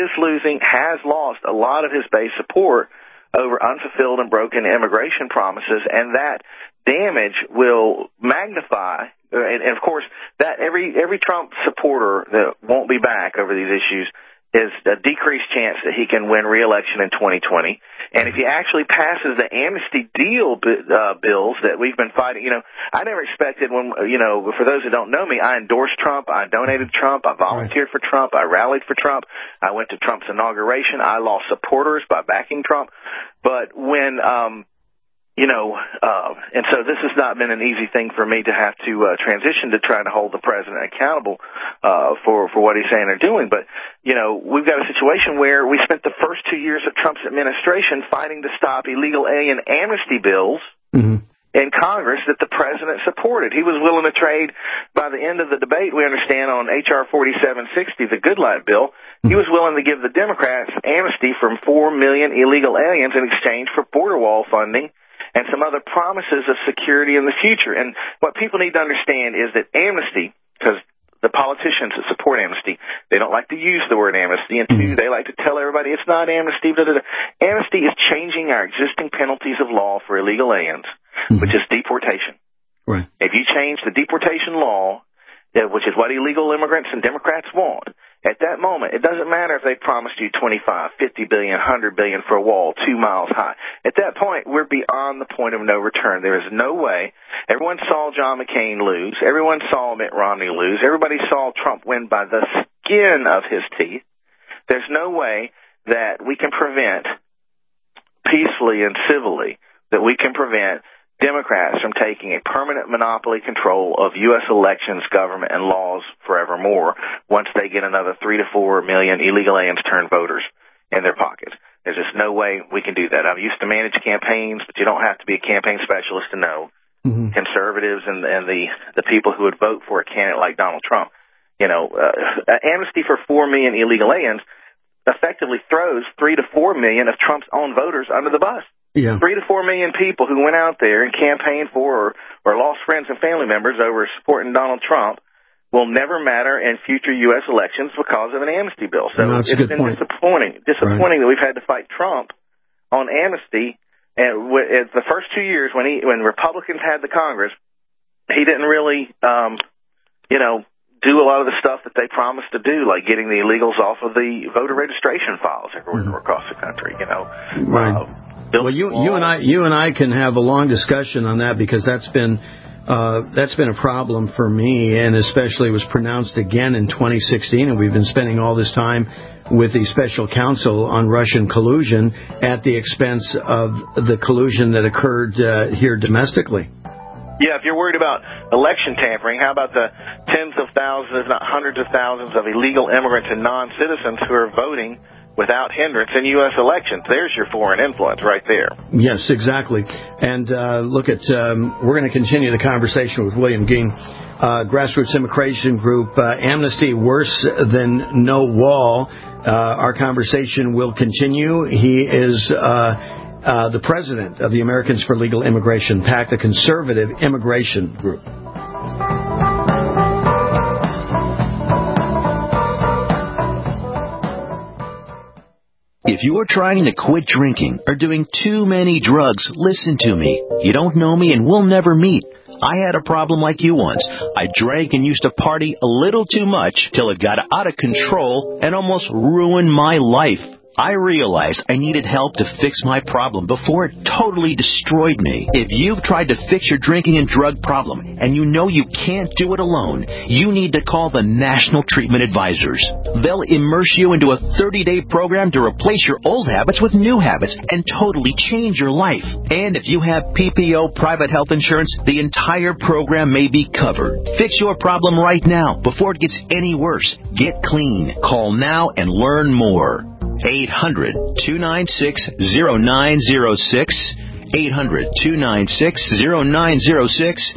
has lost a lot of his base support over unfulfilled and broken immigration promises, and that damage will magnify. And of course, that every Trump supporter that won't be back over these issues is a decreased chance that he can win re-election in 2020. And if he actually passes the amnesty deal bills that we've been fighting, I never expected for those who don't know me, I endorsed Trump, I donated to Trump, I volunteered for Trump, I rallied for Trump, I went to Trump's inauguration, I lost supporters by backing Trump. But when And so this has not been an easy thing for me to have to transition to trying to hold the president accountable for what he's saying or doing. But, we've got a situation where we spent the first 2 years of Trump's administration fighting to stop illegal alien amnesty bills in Congress that the president supported. He was willing to trade, by the end of the debate, we understand, on H.R. 4760, the Goodlatte bill, he was willing to give the Democrats amnesty from 4 million illegal aliens in exchange for border wall funding and some other promises of security in the future. And what people need to understand is that amnesty, because the politicians that support amnesty, they don't like to use the word amnesty, and two, they like to tell everybody it's not amnesty. Amnesty is changing our existing penalties of law for illegal aliens, which is deportation. Right. If you change the deportation law, which is what illegal immigrants and Democrats want, at that moment, it doesn't matter if they promised you $25, $50 billion, $100 billion for a wall 2 miles high. At that point, we're beyond the point of no return. There is no way. Everyone saw John McCain lose. Everyone saw Mitt Romney lose. Everybody saw Trump win by the skin of his teeth. There's no way that we can prevent, peacefully and civilly, that we can prevent Democrats from taking a permanent monopoly control of U.S. elections, government, and laws forevermore once they get another 3 to 4 million illegal aliens turned voters in their pockets. There's just no way we can do that. I used to manage campaigns, but you don't have to be a campaign specialist to know conservatives and the people who would vote for a candidate like Donald Trump. Amnesty for 4 million illegal aliens effectively throws 3 to 4 million of Trump's own voters under the bus. Yeah. 3 to 4 million people who went out there and campaigned for or lost friends and family members over supporting Donald Trump will never matter in future U.S. elections because of an amnesty bill. So it's been disappointing that we've had to fight Trump on amnesty. And the first 2 years when Republicans had the Congress, he didn't really, do a lot of the stuff that they promised to do, like getting the illegals off of the voter registration files everywhere across the country. Right. Well, you and I can have a long discussion on that, because that's been a problem for me, and especially was pronounced again in 2016. And we've been spending all this time with the special counsel on Russian collusion at the expense of the collusion that occurred here domestically. Yeah, if you're worried about election tampering, how about the tens of thousands, if not hundreds of thousands, of illegal immigrants and non-citizens who are voting without hindrance in U.S. elections? There's your foreign influence right there. Yes, exactly. And we're going to continue the conversation with William Ging, grassroots immigration group Amnesty Worse Than No Wall. Our conversation will continue. He is the president of the Americans for Legal Immigration PAC, a conservative immigration group. If you are trying to quit drinking or doing too many drugs, listen to me. You don't know me and we'll never meet. I had a problem like you once. I drank and used to party a little too much till it got out of control and almost ruined my life. I realized I needed help to fix my problem before it totally destroyed me. If you've tried to fix your drinking and drug problem and you know you can't do it alone, you need to call the National Treatment Advisors. They'll immerse you into a 30-day program to replace your old habits with new habits and totally change your life. And if you have PPO private health insurance, the entire program may be covered. Fix your problem right now before it gets any worse. Get clean. Call now and learn more. 800-296-0906. 800-296-0906.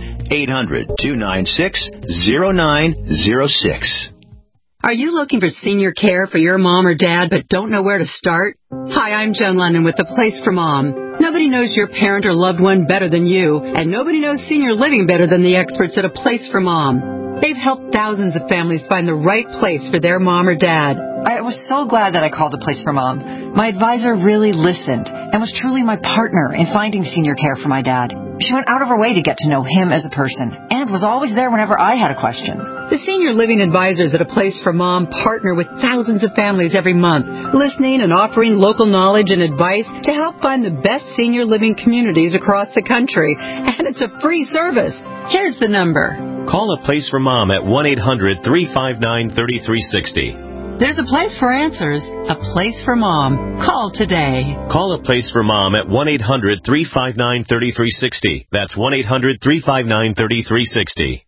800-296-0906. Are you looking for senior care for your mom or dad but don't know where to start? Hi, I'm Jen Lennon with The Place for Mom. Nobody knows your parent or loved one better than you, and nobody knows senior living better than the experts at A Place for Mom. They've helped thousands of families find the right place for their mom or dad. I was so glad that I called A Place for Mom. My advisor really listened and was truly my partner in finding senior care for my dad. She went out of her way to get to know him as a person and was always there whenever I had a question. The senior living advisors at A Place for Mom partner with thousands of families every month, listening and offering local knowledge and advice to help find the best senior living communities across the country. And it's a free service. Here's the number. Call A Place for Mom at 1-800-359-3360. There's a place for answers, a place for Mom. Call today. Call A Place for Mom at 1-800-359-3360. That's 1-800-359-3360.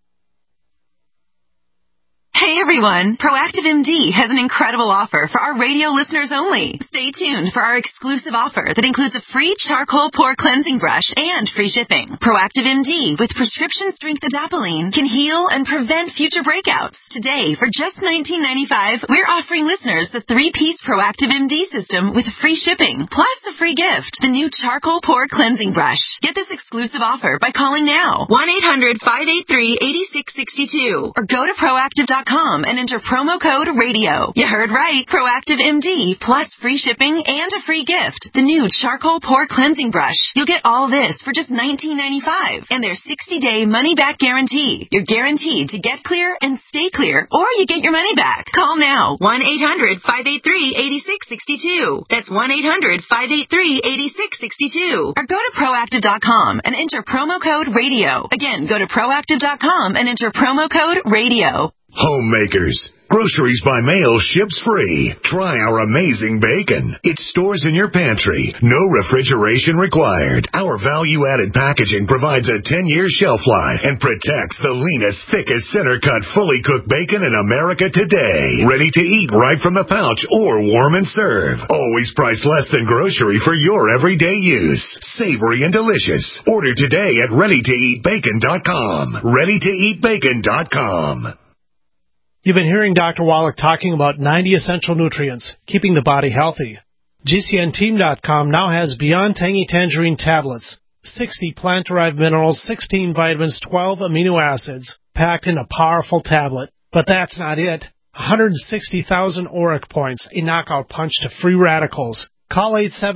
Hey everyone, Proactive MD has an incredible offer for our radio listeners only. Stay tuned for our exclusive offer that includes a free charcoal pore cleansing brush and free shipping. Proactive MD with prescription strength adapalene can heal and prevent future breakouts. Today, for just $19.95, we're offering listeners the 3-piece Proactive MD system with free shipping, plus a free gift, the new charcoal pore cleansing brush. Get this exclusive offer by calling now, 1-800-583-8662, or go to proactive.com and enter promo code RADIO. You heard right. Proactive MD plus free shipping and a free gift. The new charcoal pore cleansing brush. You'll get all this for just $19.95 and their 60-day money-back guarantee. You're guaranteed to get clear and stay clear, or you get your money back. Call now. 1-800-583-8662. That's 1-800-583-8662. Or go to proactive.com and enter promo code RADIO. Again, go to proactive.com and enter promo code RADIO. Homemakers. Groceries by mail ships free. Try our amazing bacon. It stores in your pantry. No refrigeration required. Our value-added packaging provides a 10-year shelf life and protects the leanest, thickest, center-cut, fully cooked bacon in America today. Ready to eat right from the pouch or warm and serve. Always priced less than grocery for your everyday use. Savory and delicious. Order today at ReadyToEatBacon.com. ReadyToEatBacon.com. You've been hearing Dr. Wallach talking about 90 essential nutrients, keeping the body healthy. GCNteam.com now has Beyond Tangy Tangerine tablets, 60 plant-derived minerals, 16 vitamins, 12 amino acids, packed in a powerful tablet. But that's not it. 160,000 ORAC points, a knockout punch to free radicals. Call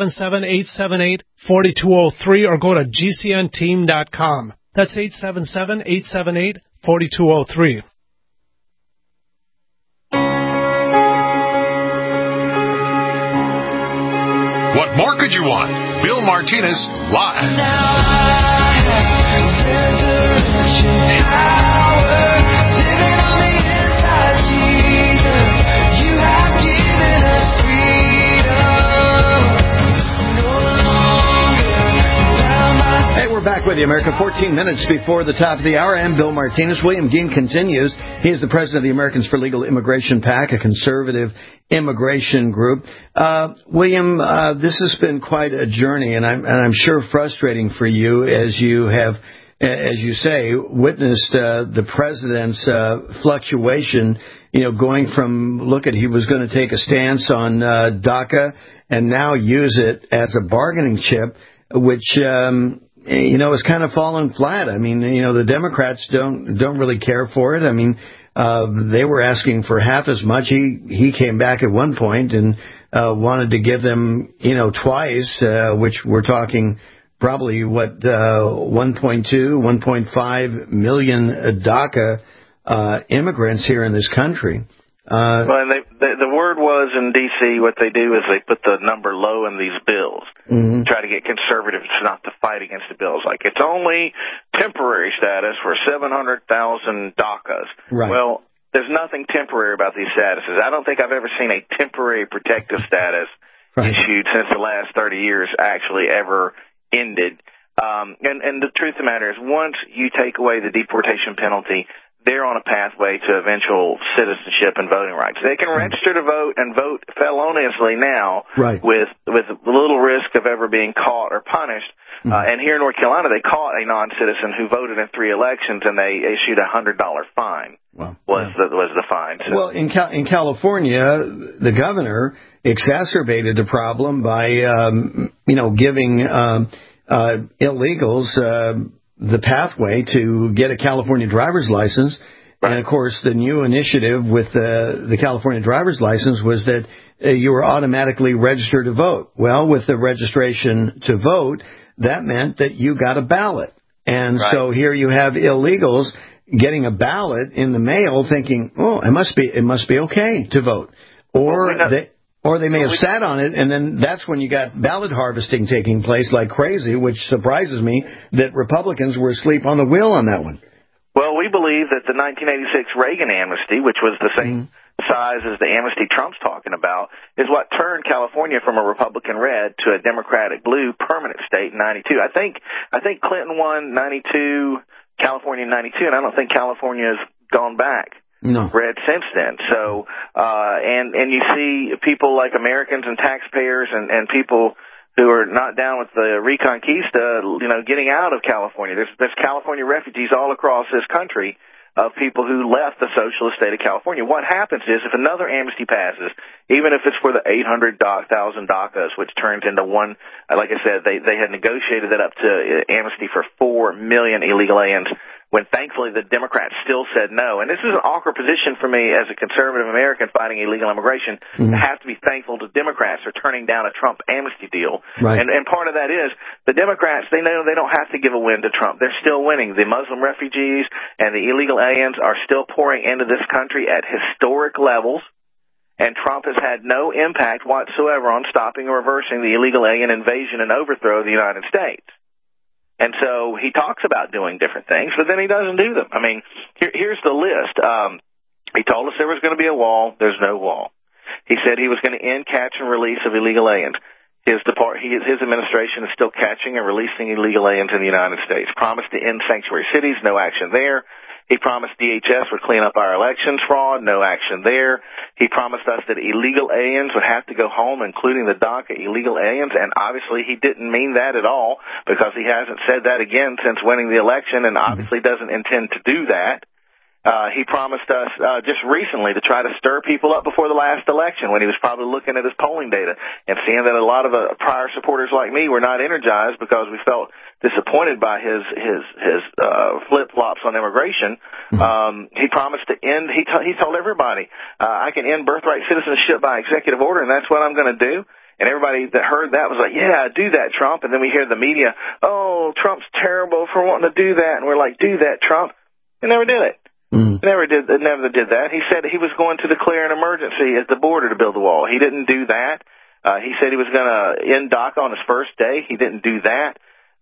877-878-4203 or go to GCNteam.com. That's 877-878-4203. What more could you want? Bill Martinez, live. Now I have resurrection power, living on the inside, Jesus. You have given us freedom. No longer bound by. Hey, we're back with you, America. 14 minutes before the top of the hour. I'm Bill Martinez. William Geen continues. He is the president of the Americans for Legal Immigration PAC, a conservative immigration group. William, this has been quite a journey, and I'm sure frustrating for you as you have, as you say, witnessed the president's fluctuation. You know, going from he was going to take a stance on DACA and now use it as a bargaining chip, which is kind of fallen flat. I mean, the Democrats don't really care for it. I mean, they were asking for half as much. He came back at one point and wanted to give them, twice, which we're talking probably 1.5 million DACA immigrants here in this country. Well, and the word was in D.C. what they do is they put the number low in these bills, try to get conservatives not to fight against the bills. Like, it's only temporary status for 700,000 DACAs. Right. Well, there's nothing temporary about these statuses. I don't think I've ever seen a temporary protective status issued since the last 30 years actually ever ended. And the truth of the matter is, once you take away the deportation penalty, they're on a pathway to eventual citizenship and voting rights. They can register to vote and vote feloniously now with little risk of ever being caught or punished. And here in North Carolina, they caught a non-citizen who voted in 3 elections, and they issued a $100 fine. Was the fine. So. Well, in California, the governor exacerbated the problem by giving illegals the pathway to get a California driver's license. And, of course, the new initiative with the California driver's license was that you were automatically registered to vote. Well, with the registration to vote, that meant that you got a ballot. And so here you have illegals getting a ballot in the mail thinking, oh, it must be okay to vote. Or they may have sat on it, and then that's when you got ballot harvesting taking place like crazy, which surprises me that Republicans were asleep on the wheel on that one. Well, we believe that the 1986 Reagan amnesty, which was the same size as the amnesty Trump's talking about, is what turned California from a Republican red to a Democratic blue permanent state in 92. I think Clinton won 92, California in 92, and I don't think California has gone back red since then. So, and you see people like Americans and taxpayers and people who are not down with the Reconquista, getting out of California. There's California refugees all across this country of people who left the socialist state of California. What happens is if another amnesty passes, even if it's for the 800,000 DACAs, which turns into one, like I said, they had negotiated that up to amnesty for 4 million illegal aliens, when thankfully the Democrats still said no. And this is an awkward position for me as a conservative American fighting illegal immigration to have to be thankful to Democrats for turning down a Trump amnesty deal. Right. And part of that is the Democrats, they know they don't have to give a win to Trump. They're still winning. The Muslim refugees and the illegal aliens are still pouring into this country at historic levels. And Trump has had no impact whatsoever on stopping or reversing the illegal alien invasion and overthrow of the United States. And so he talks about doing different things, but then he doesn't do them. I mean, here's the list. He told us there was going to be a wall. There's no wall. He said he was going to end catch and release of illegal aliens. His administration is still catching and releasing illegal aliens in the United States. Promised to end sanctuary cities. No action there. He promised DHS would clean up our elections fraud. No action there. He promised us that illegal aliens would have to go home, including the DACA illegal aliens, and obviously he didn't mean that at all because he hasn't said that again since winning the election and obviously doesn't intend to do that. He promised us just recently to try to stir people up before the last election when he was probably looking at his polling data and seeing that a lot of prior supporters like me were not energized because we felt disappointed by his flip-flops on immigration. He promised to end, he told everybody, I can end birthright citizenship by executive order, and that's what I'm going to do. And everybody that heard that was like, yeah, do that, Trump. And then we hear the media, oh, Trump's terrible for wanting to do that. And we're like, do that, Trump. He never did it. Never did that. He said he was going to declare an emergency at the border to build the wall. He didn't do that. He said he was going to end DACA on his first day. He didn't do that.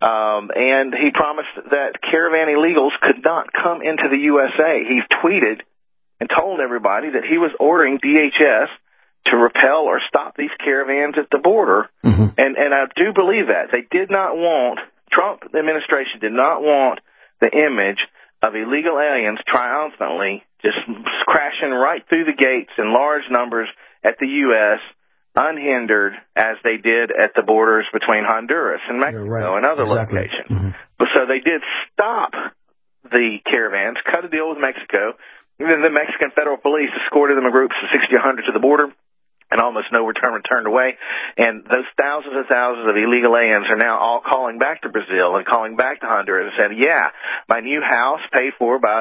And he promised that caravan illegals could not come into the USA. He tweeted and told everybody that he was ordering DHS to repel or stop these caravans at the border. And I do believe that. They did not want, Trump administration did not want the image of illegal aliens triumphantly just crashing right through the gates in large numbers at the U.S., unhindered as they did at the borders between Honduras and Mexico and other locations. But so they did stop the caravans, cut a deal with Mexico, and then the Mexican federal police escorted them in groups of 60 or 100 to the border, and almost no return returned away. And those thousands and thousands of illegal aliens are now all calling back to Brazil and calling back to Honduras and saying, yeah, my new house paid for by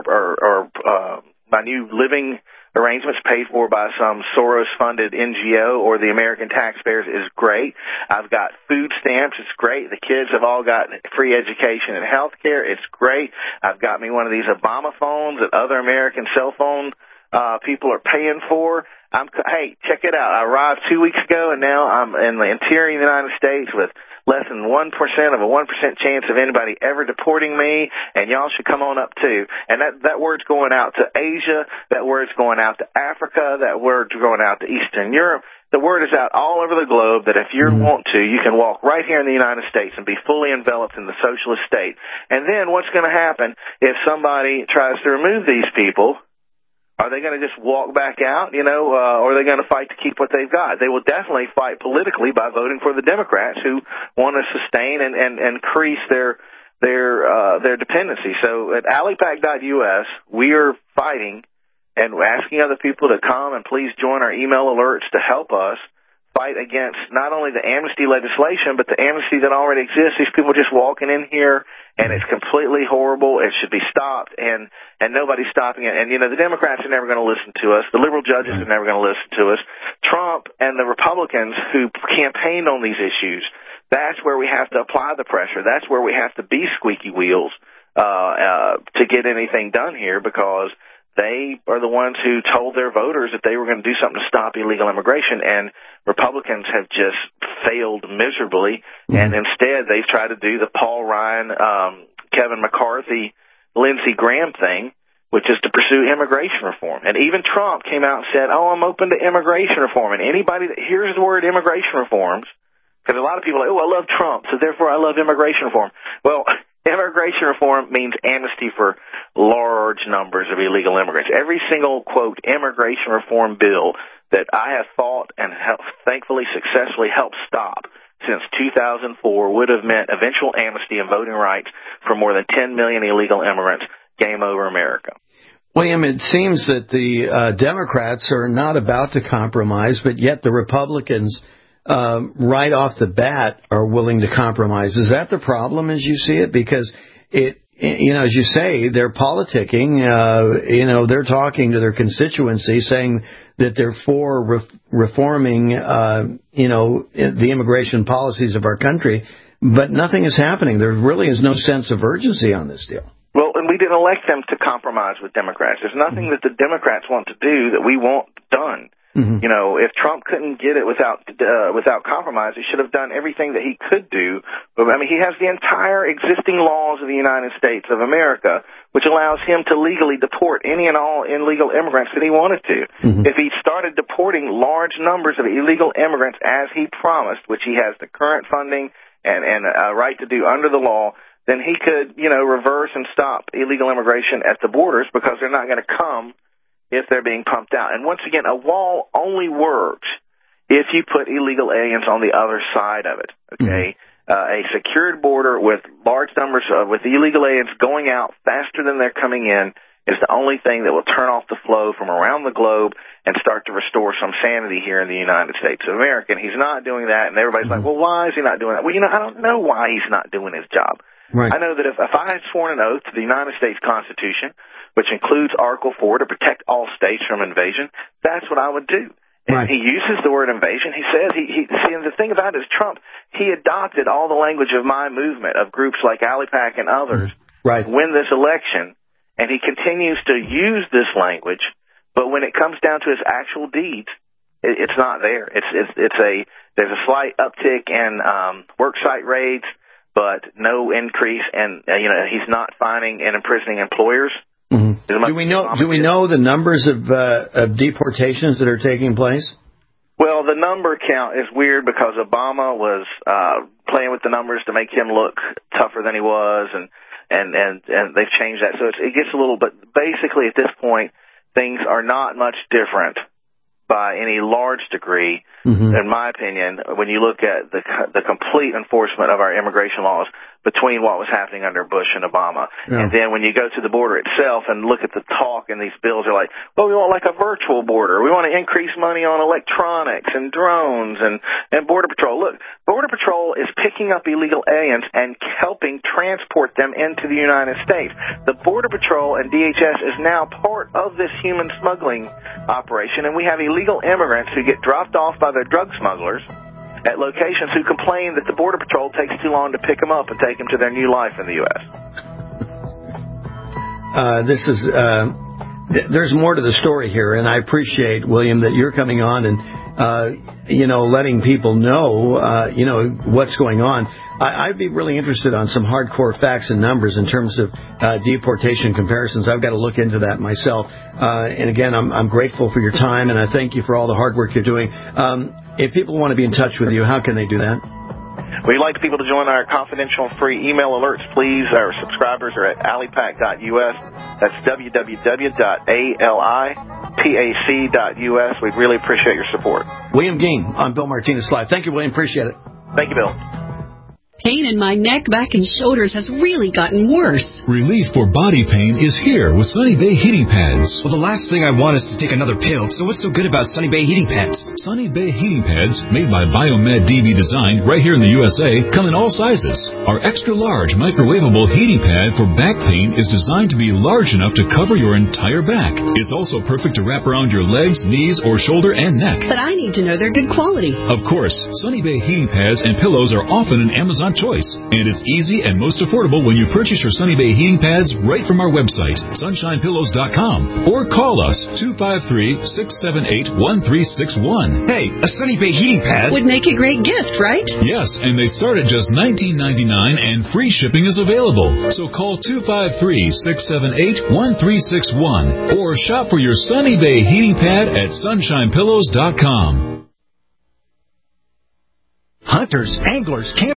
my new living arrangements paid for by some Soros-funded NGO or the American taxpayers is great. I've got food stamps. It's great. The kids have all got free education and health care. It's great. I've got me one of these Obama phones that other American cell phone people are paying for. Hey, check it out. I arrived 2 weeks ago, and now I'm in the interior of the United States with less than 1% of a 1% chance of anybody ever deporting me, and y'all should come on up too. And that word's going out to Asia. That word's going out to Africa. That word's going out to Eastern Europe. The word is out all over the globe that if you want to, you can walk right here in the United States and be fully enveloped in the socialist state. And then what's going to happen if somebody tries to remove these people? Are they going to just walk back out, or are they going to fight to keep what they've got? They will definitely fight politically by voting for the Democrats who want to sustain and increase their dependency. So at AliPac.us, we are fighting and asking other people to come and please join our email alerts to help us fight against not only the amnesty legislation, but the amnesty that already exists. These people just walking in here, and it's completely horrible. It should be stopped, and nobody's stopping it. And, the Democrats are never going to listen to us. The liberal judges are never going to listen to us. Trump and the Republicans who campaigned on these issues, that's where we have to apply the pressure. That's where we have to be squeaky wheels to get anything done here, because they are the ones who told their voters that they were going to do something to stop illegal immigration, and Republicans have just failed miserably, and instead they've tried to do the Paul Ryan, Kevin McCarthy Lindsey Graham thing, which is to pursue immigration reform. And even Trump came out and said, I'm open to immigration reform. And anybody that hears the word immigration reforms, because a lot of people are like, I love Trump, so therefore I love immigration reform. Well, immigration reform means amnesty for large numbers of illegal immigrants. Every single, quote, immigration reform bill that I have fought and thankfully successfully helped stop since 2004 would have meant eventual amnesty and voting rights for more than 10 million illegal immigrants. Game over, America. William, it seems that the Democrats are not about to compromise, but yet the Republicans, right off the bat, are willing to compromise. Is that the problem as you see it? Because it, as you say, they're politicking. They're talking to their constituency, saying that they're for reforming, the immigration policies of our country, but nothing is happening. There really is no sense of urgency on this deal. Well, and we didn't elect them to compromise with Democrats. There's nothing that the Democrats want to do that we want done. Mm-hmm. If Trump couldn't get it without compromise, he should have done everything that he could do. But, he has the entire existing laws of the United States of America, which allows him to legally deport any and all illegal immigrants that he wanted to. Mm-hmm. If he started deporting large numbers of illegal immigrants as he promised, which he has the current funding and a right to do under the law, then he could, reverse and stop illegal immigration at the borders because they're not going to come if they're being pumped out. And once again, a wall only works if you put illegal aliens on the other side of it, okay? Mm-hmm. A secured border with large numbers with illegal aliens going out faster than they're coming in is the only thing that will turn off the flow from around the globe and start to restore some sanity here in the United States of America. And he's not doing that, and everybody's like, well, why is he not doing that? Well, I don't know why he's not doing his job. Right. I know that if I had sworn an oath to the United States Constitution, which includes Article 4 to protect all states from invasion, that's what I would do. And he uses the word invasion. He says, and the thing about it is Trump, he adopted all the language of my movement, of groups like AliPac and others, to win this election, and he continues to use this language, but when it comes down to his actual deeds, it's not there. There's a slight uptick in worksite raids, but no increase, and he's not fining and imprisoning employers. Mm-hmm. Do we know the numbers of deportations that are taking place? Well, the number count is weird because Obama was playing with the numbers to make him look tougher than he was, and they've changed that, so it gets a little. But basically, at this point, things are not much different by any large degree, in my opinion, when you look at the complete enforcement of our immigration laws between what was happening under Bush and Obama. Yeah. And then when you go to the border itself and look at the talk in these bills, are like, well, we want like a virtual border. We want to increase money on electronics and drones and Border Patrol. Look, Border Patrol is picking up illegal aliens and helping transport them into the United States. The Border Patrol and DHS is now part of this human smuggling operation, and we have illegal immigrants who get dropped off by their drug smugglers at locations who complain that the Border Patrol takes too long to pick them up and take them to their new life in the U.S. There's more to the story here, and I appreciate, William, that you're coming on and, letting people know, what's going on. I'd be really interested on some hardcore facts and numbers in terms of deportation comparisons. I've got to look into that myself. And again, I'm grateful for your time, and I thank you for all the hard work you're doing. If people want to be in touch with you, how can they do that? We'd like people to join our confidential and free email alerts, please. Our subscribers are at alipac.us. That's www.alipac.us. We'd really appreciate your support. William Ging on Bill Martinez Live. Thank you, William. Appreciate it. Thank you, Bill. Pain in my neck, back, and shoulders has really gotten worse. Relief for body pain is here with Sunny Bay Heating Pads. Well, the last thing I want is to take another pill, so what's so good about Sunny Bay Heating Pads? Sunny Bay Heating Pads, made by Biomed DB Design right here in the USA, come in all sizes. Our extra-large microwavable heating pad for back pain is designed to be large enough to cover your entire back. It's also perfect to wrap around your legs, knees, or shoulder and neck. But I need to know they're good quality. Of course, Sunny Bay Heating Pads and pillows are often in Amazon restaurant choice. And it's easy and most affordable when you purchase your Sunny Bay heating pads right from our website, sunshinepillows.com, or call us 253-678-1361. Hey, a Sunny Bay heating pad would make a great gift, right? Yes, and they start at just $19.99 and free shipping is available. So call 253-678-1361 or shop for your Sunny Bay heating pad at sunshinepillows.com. Hunters, anglers, campers.